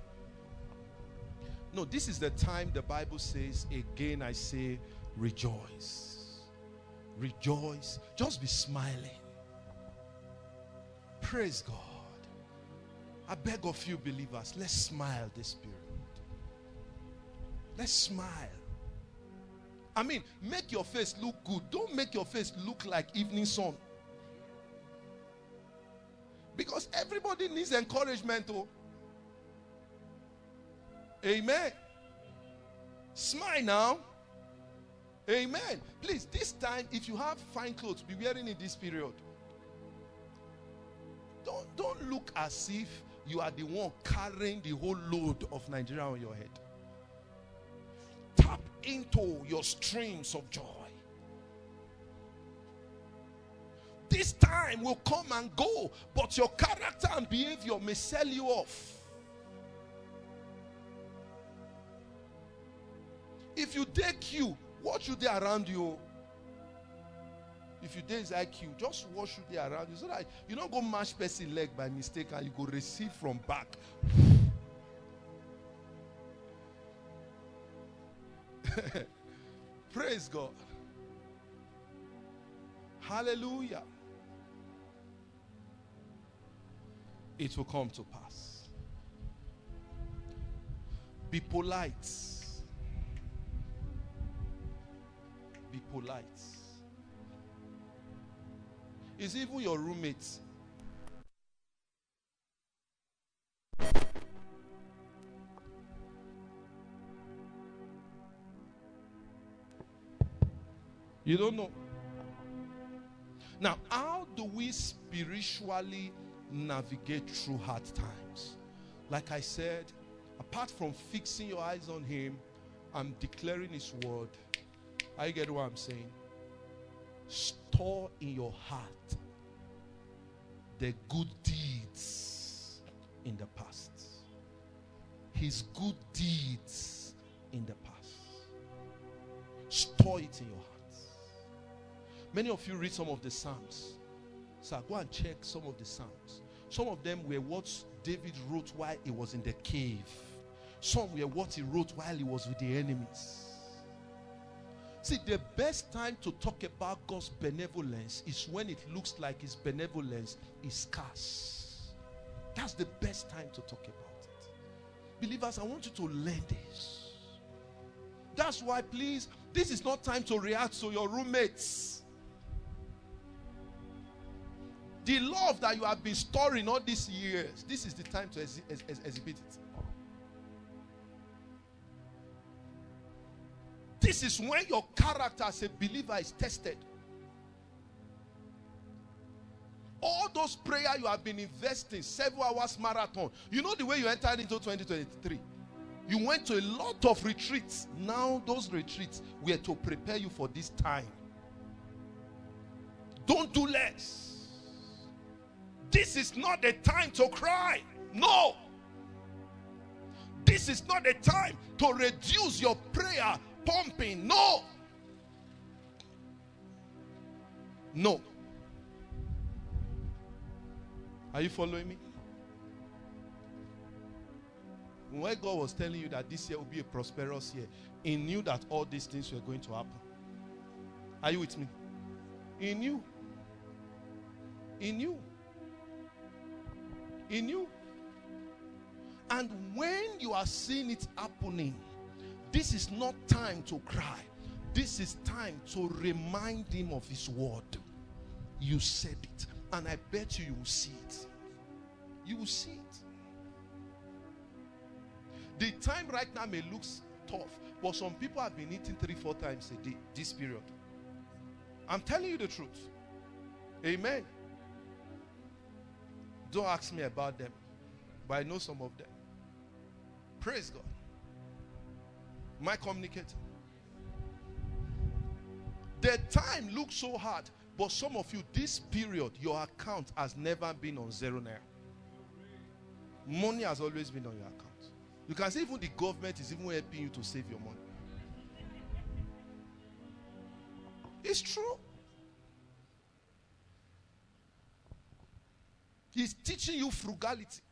Speaker 3: No, this is the time the Bible says, again I say, rejoice. Rejoice. Just be smiling. Praise God. I beg of you believers, let's smile this period. Let's smile. I mean, make your face look good. Don't make your face look like evening sun. Because everybody needs encouragement. Oh. Amen. Smile now. Amen. Please, this time, if you have fine clothes, be wearing in this period. Don't look as if you are the one carrying the whole load of Nigeria on your head. Tap into your streams of joy. This time will come and go, but your character and behavior may sell you off. If you take you, what should they around you? If you dare IQ, just what should they around you so that you don't go mash person leg by mistake and you go receive from back. Praise God. Hallelujah. It will come to pass. Be polite. Be polite. Is even your roommates. You don't know. Now, how do we spiritually navigate through hard times? Like I said, apart from fixing your eyes on Him, I'm declaring His word. I get what I'm saying. Store in your heart the good deeds in the past. His good deeds in the past. Store it in your heart. Many of you read some of the Psalms. So go and check some of the Psalms. Some of them were what David wrote while he was in the cave. Some were what he wrote while he was with the enemies. See, the best time to talk about God's benevolence is when it looks like his benevolence is scarce. That's the best time to talk about it. Believers, I want you to learn this. That's why, please, this is not time to react to your roommates. The love that you have been storing all these years, this is the time to exhibit it. This is when your character as a believer is tested. All those prayers you have been investing, 7 hours marathon. You know the way you entered into 2023. You went to a lot of retreats. Now those retreats were to prepare you for this time. Don't do less. This is not the time to cry. No. This is not the time to reduce your prayer pumping. No. No. Are you following me? When God was telling you that this year will be a prosperous year, he knew that all these things were going to happen. Are you with me? He knew. He knew. He knew. And when you are seeing it happening, this is not time to cry. This is time to remind him of his word. You said it. And I bet you will see it. You will see it. The time right now may look tough, but some people have been eating 3-4 times a day this period. I'm telling you the truth. Amen. Don't ask me about them, but I know some of them. Praise God. Am I communicating? The time looks so hard, but some of you, this period, your account has never been on 0 naira. Money has always been on your account. You can see even the government is even helping you to save your money. It's true. He's teaching you frugality.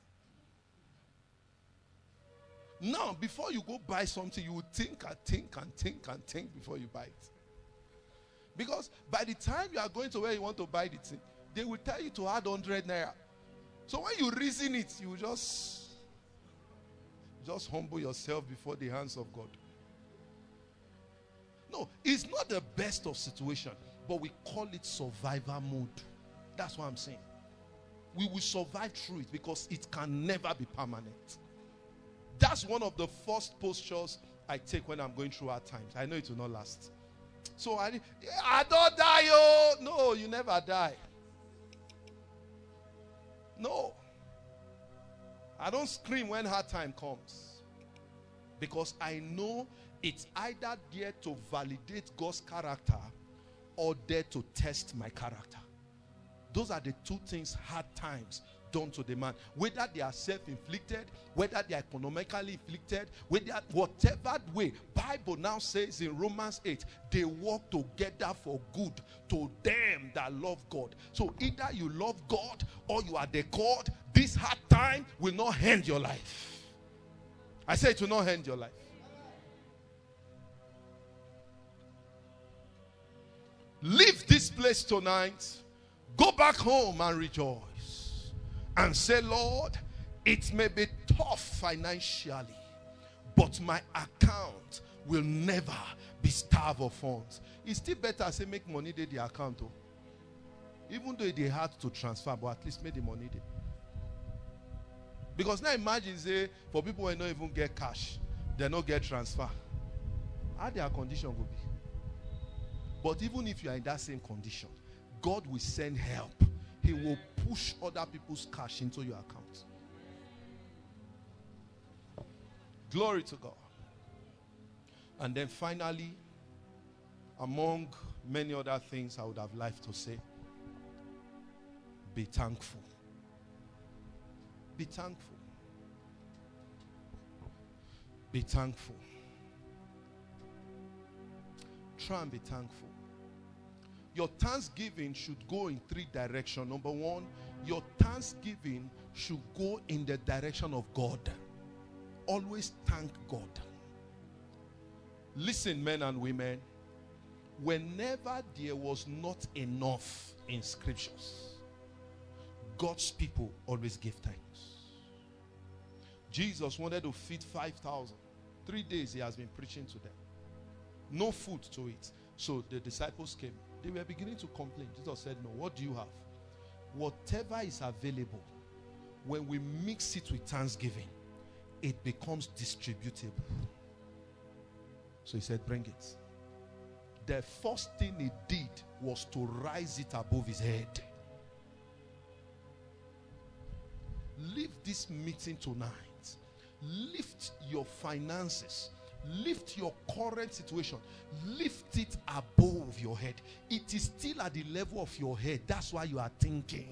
Speaker 3: Now, before you go buy something, you will think and think and think and think before you buy it. Because by the time you are going to where you want to buy the thing, they will tell you to add 100 naira. So when you reason it, you just humble yourself before the hands of God. No, it's not the best of situation, but we call it survivor mode. That's what I'm saying. We will survive through it because it can never be permanent. That's one of the first postures I take when I'm going through hard times. I know it will not last. So I don't die, oh. No, you never die. No. I don't scream when hard time comes. Because I know it's either there to validate God's character or there to test my character. Those are the two things hard times done to the man. Whether they are self-inflicted, whether they are economically inflicted, whatever way. Bible now says in Romans 8, they work together for good to them that love God. So either you love God or you are the God. This hard time will not end your life. I say it will not end your life. Leave this place tonight. Go back home and rejoice. And say, Lord, it may be tough financially, but my account will never be starved of funds. It's still better I say make money there the account. Oh. Even though they had to transfer, but at least make the money there. Because now imagine, say, for people who don't even get cash, they don't get transfer. How their condition will be? But even if you are in that same condition, God will send help. He will push other people's cash into your account. Glory to God. And then finally, among many other things I would have liked to say, be thankful. Be thankful. Be thankful. Try and be thankful. Your thanksgiving should go in 3 directions. Number 1, your thanksgiving should go in the direction of God. Always thank God. Listen, men and women. Whenever there was not enough in scriptures, God's people always give thanks. Jesus wanted to feed 5,000. 3 days he has been preaching to them. No food to eat. So the disciples came. They were beginning to complain. Jesus said, no, what do you have? Whatever is available, when we mix it with thanksgiving, it becomes distributable. So he said, bring it. The first thing he did was to rise it above his head. Leave this meeting tonight. Lift your finances. Lift your current situation. Lift it above your head. It is still at the level of your head. That's why you are thinking.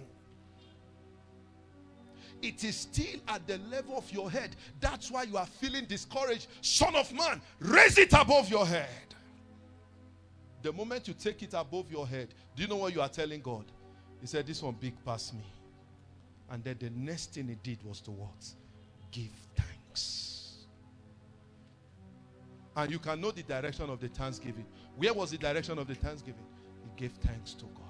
Speaker 3: It is still at the level of your head. That's why you are feeling discouraged. Son of man, raise it above your head. The moment you take it above your head, do you know what you are telling God? He said, this one big past me. And then the next thing he did was to what? Give thanks. And you can know the direction of the thanksgiving. Where was the direction of the thanksgiving? He gave thanks to God.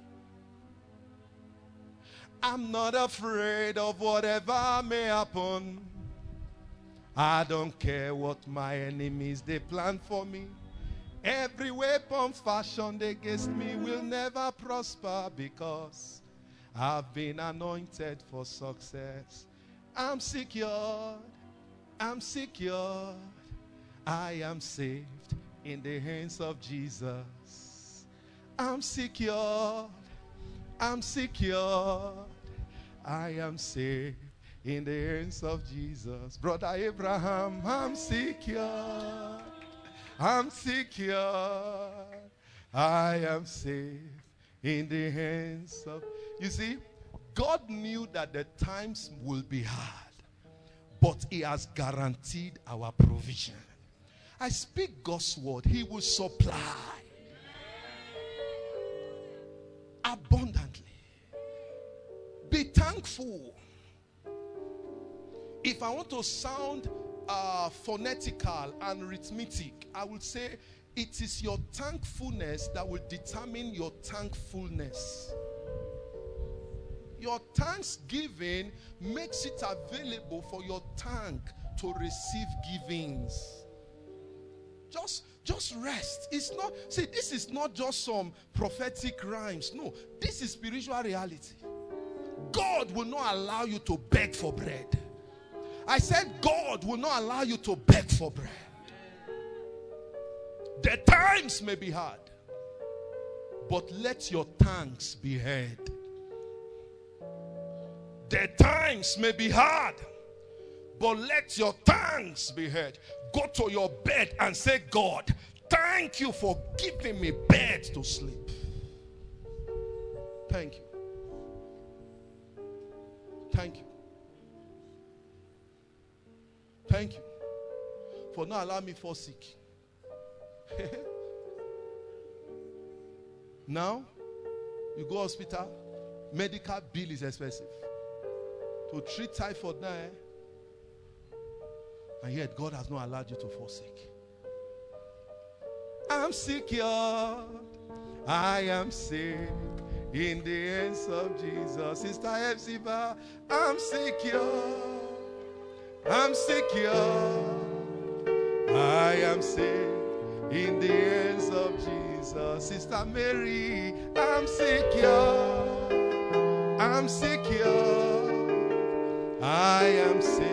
Speaker 3: I'm not afraid of whatever may happen. I don't care what my enemies they plan for me. Every weapon fashioned against me will never prosper because I've been anointed for success. I'm secured. I'm secured. I am saved in the hands of Jesus. I'm secured. I'm secured. I am saved in the hands of Jesus. Brother Abraham, I'm secured. I'm secured. I am saved in the hands of... You see, God knew that the times will be hard, but he has guaranteed our provision. I speak God's word. He will supply abundantly. Be thankful. If I want to sound phonetical and arithmetic, I would say it is your thankfulness that will determine your thankfulness. Your thanksgiving makes it available for your tank to receive givings. Just rest. It's not, see, this is not just some prophetic rhymes. No, this is spiritual reality. God will not allow you to beg for bread. I said God will not allow you to beg for bread. The times may be hard, but let your thanks be heard. The times may be hard, but let your thanks be heard. Go to your bed and say, God, thank you for giving me bed to sleep. Thank you. Thank you. Thank you for not allowing me to fall sick. Now, you go hospital, medical bill is expensive. To treat typhoid now, and yet God has not allowed you to fall sick. I'm secure. I am safe in the hands of Jesus. Sister Hepzibah, I'm secure. I'm secure. I am safe in the hands of Jesus. Sister Mary, I'm secure. I'm secure. I am safe.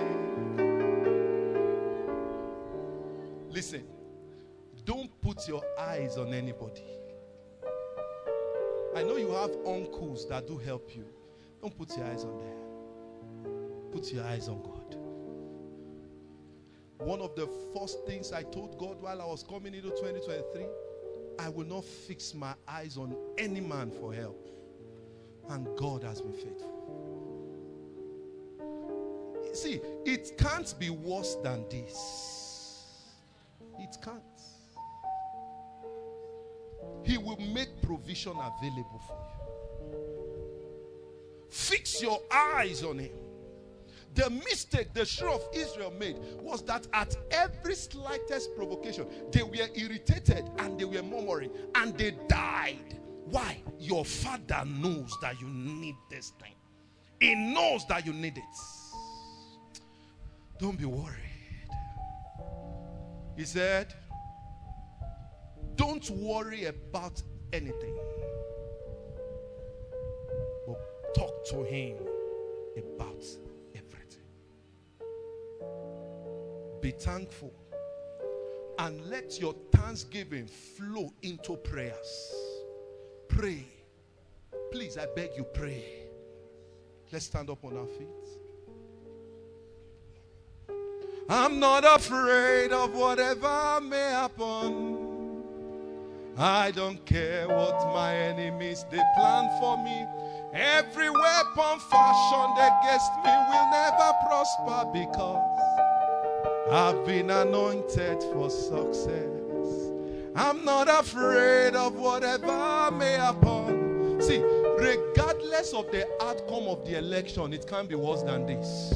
Speaker 3: Listen, don't put your eyes on anybody. I know you have uncles that do help you. Don't put your eyes on them. Put your eyes on God. One of the first things I told God while I was coming into 2023, I will not fix my eyes on any man for help. And God has been faithful. See, it can't be worse than this. It can't. He will make provision available for you. Fix your eyes on him. The mistake the children of Israel made was that at every slightest provocation, they were irritated and they were murmuring and they died. Why? Your father knows that you need this thing. He knows that you need it. Don't be worried. He said, don't worry about anything, but talk to him about everything. Be thankful and let your thanksgiving flow into prayers. Pray. Please, I beg you, pray. Let's stand up on our feet. I'm not afraid of whatever may happen. I don't care what my enemies they plan for me. Every weapon fashioned against me will never prosper because I've been anointed for success. I'm not afraid of whatever may happen. See, regardless of the outcome of the election, it can't be worse than this.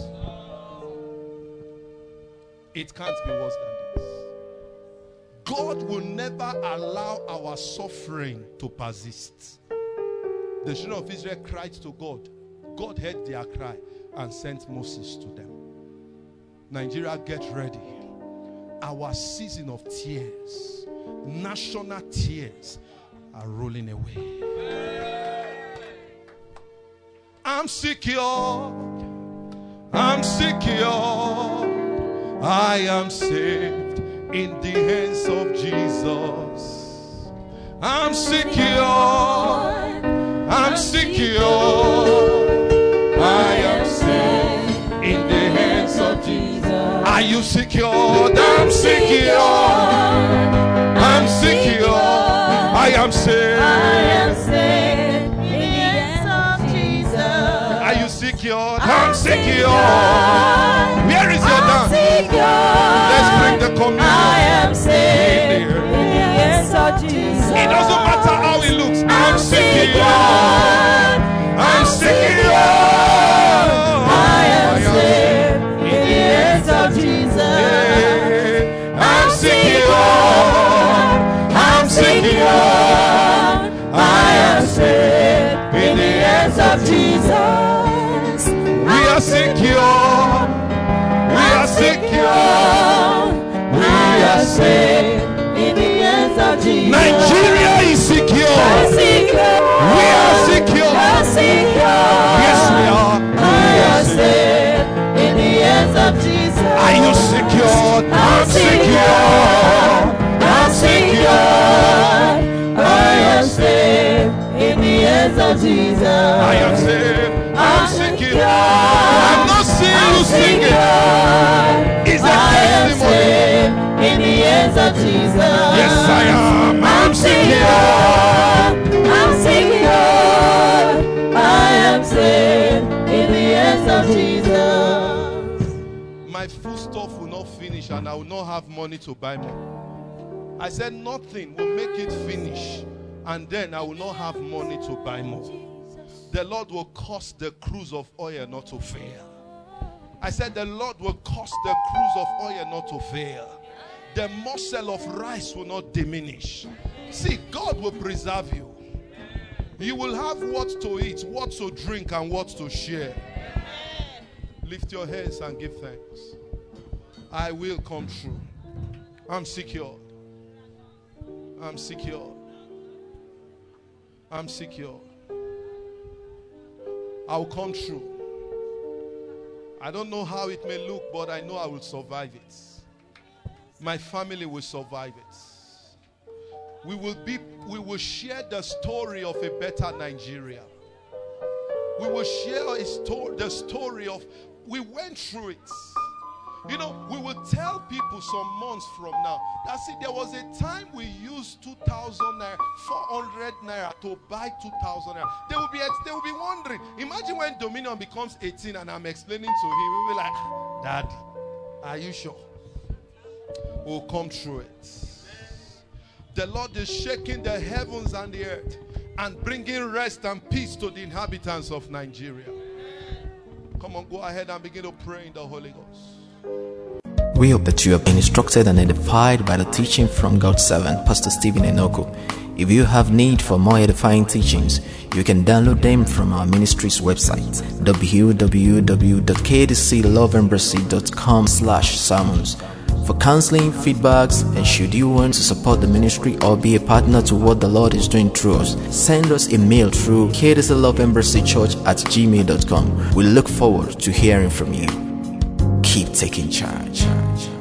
Speaker 3: It can't be worse than this. God will never allow our suffering to persist. The children of Israel cried to God. God heard their cry and sent Moses to them. Nigeria, get ready. Our season of tears, national tears, are rolling away. I'm secure. I'm secure. I am saved in the hands of Jesus. I'm secure. I'm secure. I am saved in the hands of Jesus. Are you secure? I'm secure. I'm secure. I am saved.
Speaker 4: I am saved in the hands of Jesus.
Speaker 3: Are you secure? I'm secure. Where is your dance? Let's bring the communion.
Speaker 4: I am saved in the hands of Jesus.
Speaker 3: It doesn't matter how it looks. I'm secure. I'm secure.
Speaker 4: I am saved in the hands of Jesus.
Speaker 3: I'm secure. I'm secure.
Speaker 4: I am saved in the hands of Jesus.
Speaker 3: We are secure. We are secure.
Speaker 4: We are saved in the hands of Jesus.
Speaker 3: Nigeria is secure. We are secure. Yes, we are.
Speaker 4: We are saved in the hands of Jesus.
Speaker 3: Are you secure? I'm secure.
Speaker 4: I'm secure. I am saved in the hands of Jesus.
Speaker 3: I am saved. I'm secure. I'm not seeing you singing. It's a testimony.
Speaker 4: In the hands of Jesus.
Speaker 3: Yes, I am. I'm secure.
Speaker 4: I'm secure. I am saved in the hands of Jesus.
Speaker 3: My foodstuff will not finish and I will not have money to buy more. I said nothing will make it finish and then I will not have money to buy more. The Lord will cause the cruise of oil not to fail. I said the Lord will cause the cruise of oil not to fail. The morsel of rice will not diminish. See, God will preserve you. You will have what to eat, what to drink, and what to share. Lift your hands and give thanks. I will come true. I'm secure. I'm secure. I'm secure. I'll come true. I don't know how it may look, but I know I will survive it. My family will survive it. We will share the story of a better Nigeria. We will share the story of, we went through it. You know, we will tell people some months from now that, see, there was a time we used 2,000 naira, 400 naira to buy 2,000 naira. They will be wondering. Imagine when Dominion becomes 18 and I'm explaining to him, we'll be like, Daddy, are you sure? We'll come through it. The Lord is shaking the heavens and the earth and bringing rest and peace to the inhabitants of Nigeria. Come Come on, go ahead and begin to pray in the Holy Ghost.
Speaker 2: We hope that you have been instructed and edified by the teaching from God's servant, Pastor Stephen Enoku. If you have need for more edifying teachings, you can download them from our ministry's website, www.kdcloveembassy.com/sermons. For counseling, feedbacks, and should you want to support the ministry or be a partner to what the Lord is doing through us, send us a mail through kdcloveembassy@gmail.com. We look forward to hearing from you. Keep taking charge.